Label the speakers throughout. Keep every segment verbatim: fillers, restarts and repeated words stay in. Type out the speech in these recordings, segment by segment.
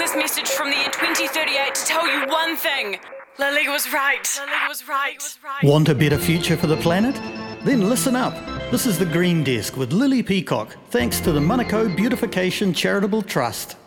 Speaker 1: this message from the year twenty thirty-eight to tell you one thing. Lily was right. Lily was right.
Speaker 2: Want a better future for the planet? Then listen up. This is The Green Desk with Lily Peacock, thanks to the Manukau Beautification Charitable Trust.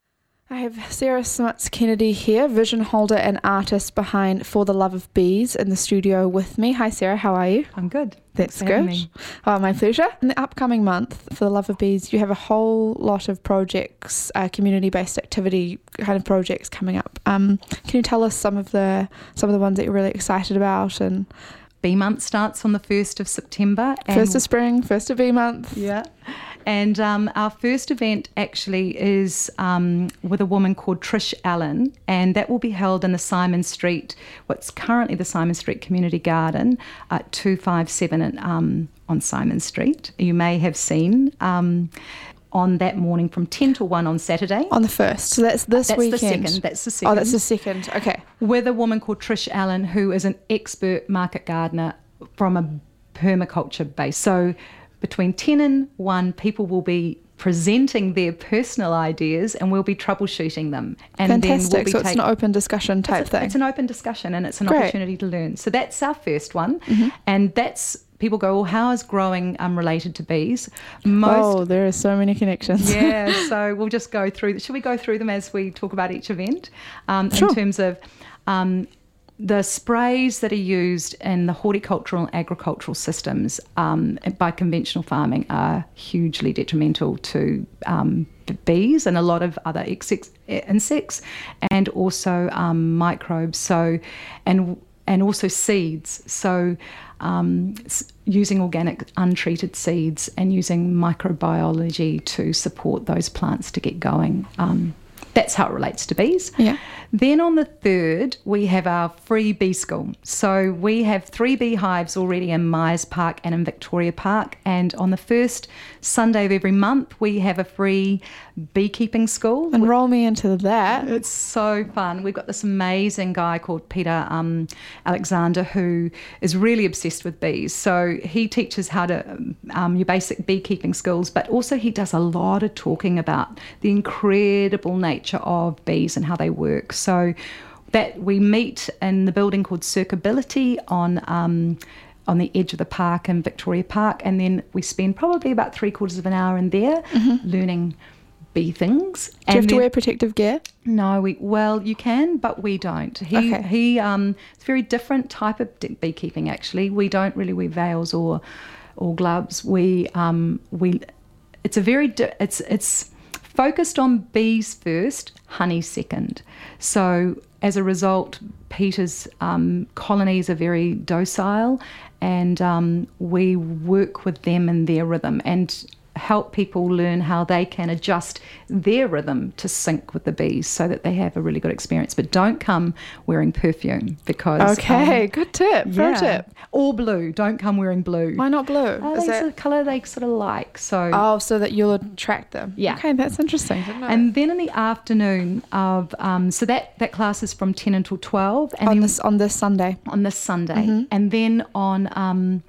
Speaker 3: I have Sarah Smuts-Kennedy here, vision holder and artist behind For the Love of Bees, in the studio with me. Hi Sarah, how are you?
Speaker 4: I'm good.
Speaker 3: That's
Speaker 4: Thanks for having
Speaker 3: good.
Speaker 4: me.
Speaker 3: Oh, my pleasure. In the upcoming month, For the Love of Bees, you have a whole lot of projects, uh, community-based activity kind of projects coming up. Um, can you tell us some of the some of the ones that you're really excited about? And
Speaker 4: Bee Month starts on the first of September. And
Speaker 3: first of spring, first of bee month.
Speaker 4: Yeah. And um, our first event actually is um, with a woman called Trish Allen, and that will be held in the Simon Street, what's currently the Simon Street Community Garden at two fifty-seven um, on Simon Street. You may have seen um, on that morning from ten to one on Saturday.
Speaker 3: On the first. So that's this
Speaker 4: that's
Speaker 3: weekend.
Speaker 4: the second. That's the second.
Speaker 3: Oh, that's the second. Okay.
Speaker 4: With a woman called Trish Allen, who is an expert market gardener from a permaculture base. So between ten and one, people will be presenting their personal ideas and we'll be troubleshooting them. And
Speaker 3: Fantastic.
Speaker 4: Then we'll be
Speaker 3: so it's
Speaker 4: take-
Speaker 3: an open discussion type
Speaker 4: it's a,
Speaker 3: thing.
Speaker 4: It's an open discussion and it's an
Speaker 3: Great.
Speaker 4: opportunity to learn. So that's our first one.
Speaker 3: Mm-hmm.
Speaker 4: And that's, people go, well, how is growing um, related to bees? Most,
Speaker 3: oh, there are so many connections.
Speaker 4: yeah, so we'll just go through. Should we go through them as we talk about each event? Um,
Speaker 3: Sure.
Speaker 4: In terms of um, the sprays that are used in the horticultural and agricultural systems um, by conventional farming are hugely detrimental to um, bees and a lot of other insects, insects and also um, microbes. So, and and also seeds. So, um, using organic untreated seeds and using microbiology to support those plants to get going. Um, That's how it relates to bees.
Speaker 3: Yeah.
Speaker 4: Then on the third, we have our free bee school. So we have three beehives already in Myers Park and in Victoria Park. And on the first Sunday of every month, we have a free beekeeping school.
Speaker 3: Enroll me into that.
Speaker 4: It's so fun. We've got this amazing guy called Peter um, Alexander who is really obsessed with bees. So he teaches how to um, your basic beekeeping skills, but also he does a lot of talking about the incredible nature of bees and how they work. So that we meet in the building called Circability on um, on the edge of the park in Victoria Park, and then we spend probably about three quarters of an hour in there mm-hmm. learning bee things.
Speaker 3: Do you
Speaker 4: and
Speaker 3: have to
Speaker 4: then,
Speaker 3: wear protective gear?
Speaker 4: No, we well you can, but we don't. He
Speaker 3: Okay.
Speaker 4: he um it's a very different type of beekeeping actually. We don't really wear veils or or gloves. We um we it's a very di- it's it's focused on bees first, honey second. So as a result, Peter's um, colonies are very docile, and um, we work with them in their rhythm and help people learn how they can adjust their rhythm to sync with the bees so that they have a really good experience. But don't come wearing perfume because...
Speaker 3: Okay,
Speaker 4: um,
Speaker 3: good tip. Pro
Speaker 4: yeah.
Speaker 3: tip.
Speaker 4: Or blue. Don't come wearing blue.
Speaker 3: Why not blue?
Speaker 4: Oh,
Speaker 3: Is
Speaker 4: it's
Speaker 3: that-
Speaker 4: a colour they sort of like. So
Speaker 3: Oh, so that you'll attract them.
Speaker 4: Yeah.
Speaker 3: Okay, that's interesting. Didn't know
Speaker 4: And then in the afternoon of... Um, so that, that class is from ten until twelve. And
Speaker 3: on
Speaker 4: then,
Speaker 3: this on this Sunday.
Speaker 4: on this Sunday.
Speaker 3: Mm-hmm.
Speaker 4: And then on... Um,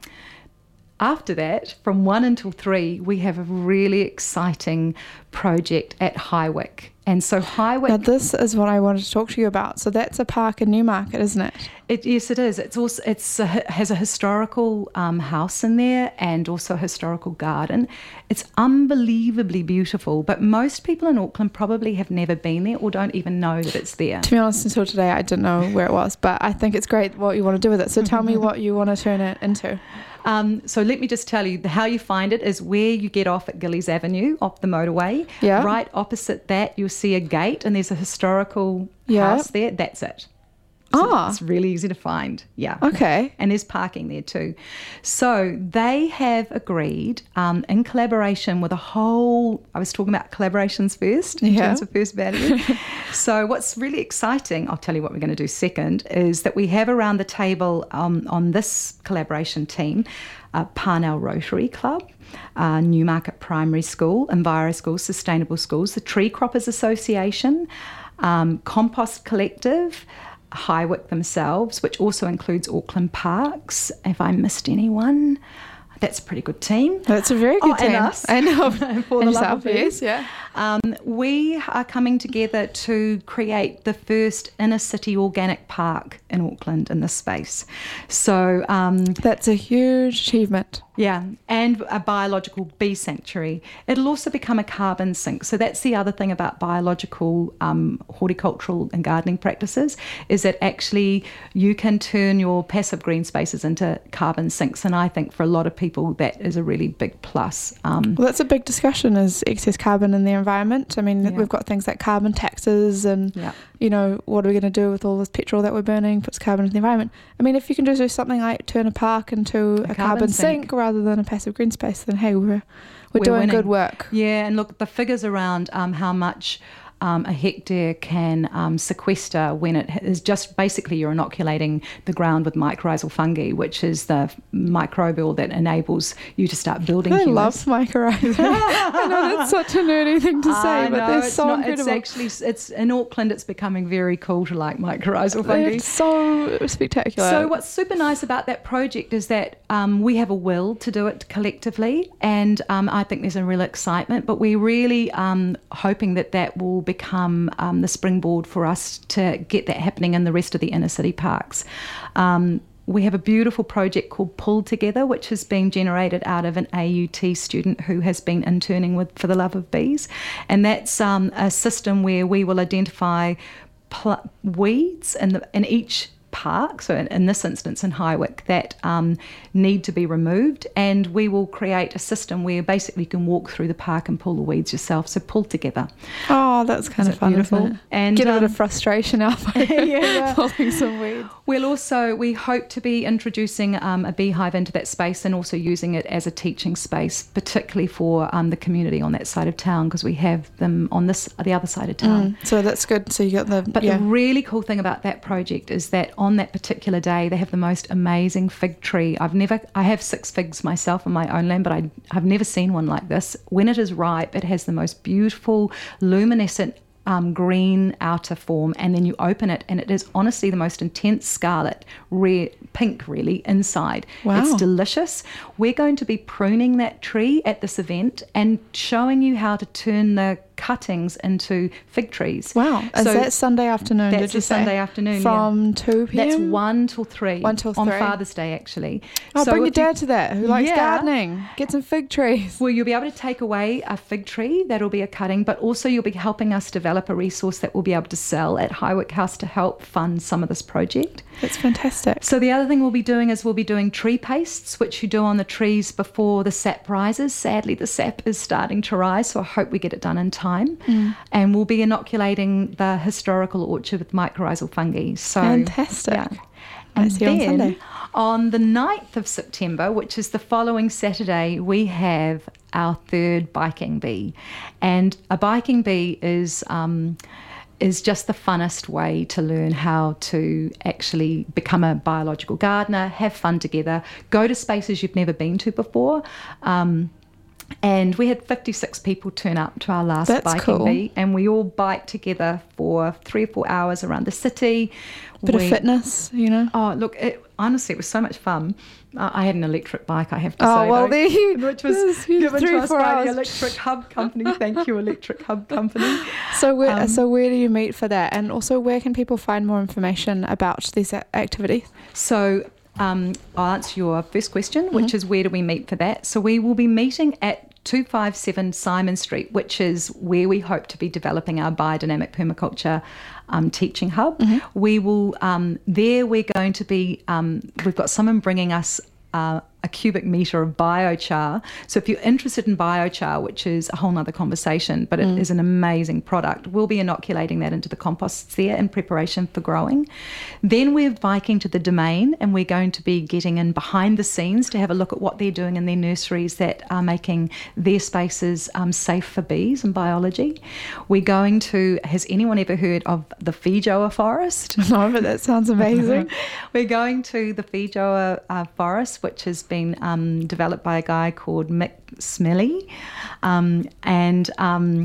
Speaker 4: After that, from one until three, we have a really exciting project at Highwick. And so Highwick...
Speaker 3: Now this is what I wanted to talk to you about. So that's a park in Newmarket, isn't it?
Speaker 4: It, yes, it is. It's also it's a, has a historical um, house in there and also a historical garden. It's unbelievably beautiful, but most people in Auckland probably have never been there or don't even know that it's there.
Speaker 3: To be honest, until today I didn't know where it was, but I think it's great what you want to do with it. So tell me what you want to turn it into.
Speaker 4: Um, so let me just tell you, how you find it is where you get off at Gillies Avenue, off the motorway.
Speaker 3: Yeah.
Speaker 4: Right opposite that, you'll see a gate and there's a historical
Speaker 3: Yeah.
Speaker 4: house there. That's it. So
Speaker 3: Ah.
Speaker 4: it's really easy to find. Yeah.
Speaker 3: Okay.
Speaker 4: And there's parking there too. So they have agreed, um, in collaboration with a whole, I was talking about collaborations first, in
Speaker 3: Yeah.
Speaker 4: terms of first value. So what's really exciting, I'll tell you what we're going to do second, is that we have around the table um, on this collaboration team, uh, Parnell Rotary Club, uh, Newmarket Primary School, Enviro Schools, Sustainable Schools, the Tree Croppers Association, um, Compost Collective, Highwick themselves, which also includes Auckland Parks. If I missed anyone, that's a pretty good team.
Speaker 3: That's a very good
Speaker 4: Oh,
Speaker 3: team.
Speaker 4: and us.
Speaker 3: I know.
Speaker 4: For the
Speaker 3: And
Speaker 4: love
Speaker 3: yourself,
Speaker 4: of bees.
Speaker 3: yes, yeah.
Speaker 4: Um, we are coming together to create the first inner city organic park in Auckland in this space. So um,
Speaker 3: That's a huge achievement.
Speaker 4: yeah, and a biological bee sanctuary. It'll also become a carbon sink. So that's the other thing about biological um, horticultural and gardening practices, is that actually you can turn your passive green spaces into carbon sinks. And I think for a lot of people that is a really big plus. Um,
Speaker 3: Well, that's a big discussion, is excess carbon in the environment. I mean,
Speaker 4: Yeah.
Speaker 3: we've got things like carbon taxes and,
Speaker 4: yeah.
Speaker 3: you know, what are we going to do with all this petrol that we're burning, puts carbon into the environment. I mean, if you can just do something like turn a park into a,
Speaker 4: carbon
Speaker 3: carbon sink.
Speaker 4: sink.
Speaker 3: rather than a passive green space, then hey, we're, we're,
Speaker 4: We're
Speaker 3: doing
Speaker 4: winning.
Speaker 3: good work.
Speaker 4: Yeah, and look, the figures around um, how much um, a hectare can um, sequester when it is just basically you're inoculating the ground with mycorrhizal fungi, which is the microbial that enables you to start building
Speaker 3: I
Speaker 4: humus.
Speaker 3: love mycorrhizal. I know that's such a nerdy thing to say,
Speaker 4: I
Speaker 3: but
Speaker 4: know,
Speaker 3: they're
Speaker 4: it's
Speaker 3: so
Speaker 4: not,
Speaker 3: incredible.
Speaker 4: It's actually, it's in Auckland, it's becoming very cool to like mycorrhizal fungi.
Speaker 3: It's so spectacular.
Speaker 4: So what's super nice about that project is that um, we have a will to do it collectively, and um, I think there's a real excitement, but we're really um, hoping that that will become um, the springboard for us to get that happening in the rest of the inner city parks. Um, we have a beautiful project called Pull Together, which has been generated out of an A U T student who has been interning with For the Love of Bees, and that's um, a system where we will identify pl- weeds in, the, in each park, so in, in this instance in Highwick, that um, need to be removed, and we will create a system where basically you can walk through the park and pull the weeds yourself. So Pull Together.
Speaker 3: oh, that's kind
Speaker 4: Is
Speaker 3: of
Speaker 4: it
Speaker 3: fun,
Speaker 4: beautiful?
Speaker 3: isn't it?
Speaker 4: And,
Speaker 3: Get a bit
Speaker 4: um,
Speaker 3: of frustration out by
Speaker 4: yeah.
Speaker 3: pulling some weeds.
Speaker 4: We'll also, we hope to be introducing um, a beehive into that space and also using it as a teaching space, particularly for um, the community on that side of town, because we have them on this the other side of town.
Speaker 3: Mm, so that's good. So you got the
Speaker 4: But
Speaker 3: yeah.
Speaker 4: the really cool thing about that project is that on that particular day, they have the most amazing fig tree. I've never, I have six figs myself on my own land, but I, I've never seen one like this. When it is ripe, it has the most beautiful, luminescent um, green outer form, and then you open it, and it is honestly the most intense scarlet, red, pink really, inside.
Speaker 3: Wow.
Speaker 4: It's delicious. We're going to be pruning that tree at this event and showing you how to turn the cuttings into fig trees.
Speaker 3: Wow. Is
Speaker 4: So
Speaker 3: that Sunday afternoon?
Speaker 4: that's
Speaker 3: did you
Speaker 4: a
Speaker 3: say?
Speaker 4: Sunday afternoon,
Speaker 3: From
Speaker 4: yeah.
Speaker 3: two p.m.
Speaker 4: That's one till three.
Speaker 3: One till
Speaker 4: on
Speaker 3: three.
Speaker 4: Father's Day, actually.
Speaker 3: Oh,
Speaker 4: So
Speaker 3: bring your
Speaker 4: if you-
Speaker 3: dad to that, who likes
Speaker 4: Yeah.
Speaker 3: gardening. Get some fig trees.
Speaker 4: Well, you'll be able to take away a fig tree. That'll be a cutting, but also you'll be helping us develop a resource that we'll be able to sell at Highwick House to help fund some of this project.
Speaker 3: That's fantastic.
Speaker 4: So the other thing we'll be doing is we'll be doing tree pastes, which you do on the trees before the sap rises. Sadly, the sap is starting to rise, so I hope we get it done in time.
Speaker 3: Mm.
Speaker 4: And we'll be inoculating the historical orchard with mycorrhizal fungi. So
Speaker 3: Fantastic.
Speaker 4: yeah.
Speaker 3: I'll
Speaker 4: And
Speaker 3: see you on
Speaker 4: then
Speaker 3: Sunday.
Speaker 4: on the ninth of September, which is the following Saturday, we have our third biking bee. And a biking bee is um, is just the funnest way to learn how to actually become a biological gardener, have fun together, go to spaces you've never been to before. Um, and we had fifty-six people turn up to our last
Speaker 3: That's
Speaker 4: biking
Speaker 3: cool.
Speaker 4: bee, and we all bike together for three or four hours around the city.
Speaker 3: Bit
Speaker 4: We-
Speaker 3: of fitness, you know.
Speaker 4: Oh, look, it, honestly, it was so much fun. Uh, I had an electric bike, I have to
Speaker 3: Oh,
Speaker 4: say.
Speaker 3: well,
Speaker 4: though,
Speaker 3: there you-
Speaker 4: Which was
Speaker 3: this is
Speaker 4: given
Speaker 3: three,
Speaker 4: to us
Speaker 3: four
Speaker 4: by
Speaker 3: hours.
Speaker 4: the Electric Hub Company. Thank you, Electric Hub Company.
Speaker 3: So where
Speaker 4: Um,
Speaker 3: so where do you meet for that? And also, where can people find more information about these a- activities?
Speaker 4: So um, I'll answer your first question, which
Speaker 3: Mm-hmm.
Speaker 4: is where do we meet for that? So we will be meeting at two fifty-seven Simon Street, which is where we hope to be developing our biodynamic permaculture um, teaching hub.
Speaker 3: Mm-hmm.
Speaker 4: We will, um, there we're going to be, um, we've got someone bringing us uh, a cubic metre of biochar. So if you're interested in biochar, which is a whole nother conversation, but it
Speaker 3: Mm.
Speaker 4: is an amazing product, we'll be inoculating that into the composts there in preparation for growing. Then we're biking to the domain, and we're going to be getting in behind the scenes to have a look at what they're doing in their nurseries that are making their spaces um, safe for bees and biology. We're going to, has anyone ever heard of the Feijoa Forest?
Speaker 3: No, but that sounds amazing.
Speaker 4: We're going to the Feijoa uh, Forest, which has been um, developed by a guy called Mick Smilly. Um, and um,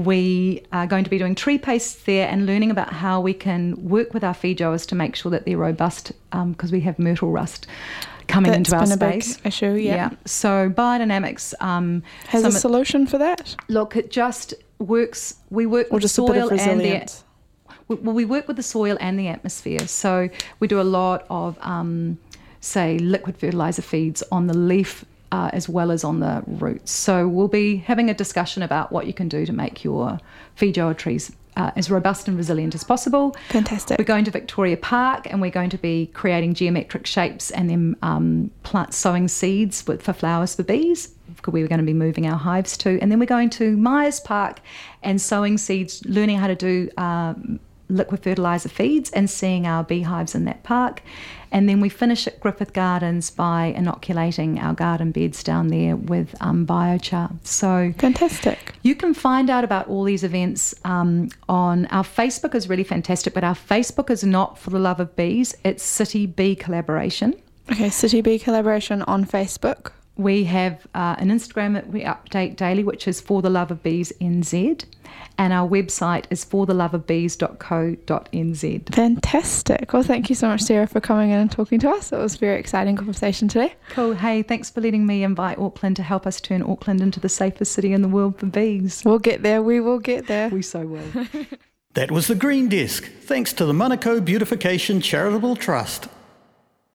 Speaker 4: we are going to be doing tree pastes there and learning about how we can work with our Feijoas to make sure that they're robust, because we have myrtle rust coming
Speaker 3: That's
Speaker 4: into our
Speaker 3: been a
Speaker 4: space.
Speaker 3: big issue, yeah.
Speaker 4: So biodynamics um,
Speaker 3: Has
Speaker 4: some-
Speaker 3: a solution for that?
Speaker 4: Look, it just works. We work
Speaker 3: Or
Speaker 4: with
Speaker 3: just
Speaker 4: the
Speaker 3: a bit of
Speaker 4: soil and the
Speaker 3: resilience?
Speaker 4: we- well, we work with the soil and the atmosphere. So we do a lot of, um, say, liquid fertilizer feeds on the leaf uh, as well as on the roots. So we'll be having a discussion about what you can do to make your feijoa trees uh, as robust and resilient as possible.
Speaker 3: Fantastic.
Speaker 4: We're going to Victoria Park and we're going to be creating geometric shapes and then um, plant sowing seeds with, for flowers for bees. We're going to be moving our hives to. And then we're going to Myers Park and sowing seeds, learning how to do um, liquid fertiliser feeds and seeing our beehives in that park. And then we finish at Griffith Gardens by inoculating our garden beds down there with um, biochar. So
Speaker 3: Fantastic.
Speaker 4: you can find out about all these events um, on our Facebook is really fantastic, but our Facebook is not For the Love of Bees. It's City Bee Collaboration.
Speaker 3: Okay, City Bee Collaboration on Facebook.
Speaker 4: We have uh, an Instagram that we update daily, which is For the Love of Bees N Z, and our website is for the love of bees dot co dot n z.
Speaker 3: Fantastic. Well, thank you so much, Sarah, for coming in and talking to us. It was a very exciting conversation today.
Speaker 4: Cool. Hey, thanks for letting me invite Auckland to help us turn Auckland into the safest city in the world for bees.
Speaker 3: We'll get there. We will get there.
Speaker 4: We so will.
Speaker 2: That was the Green Desk, thanks to the Manukau Beautification Charitable Trust.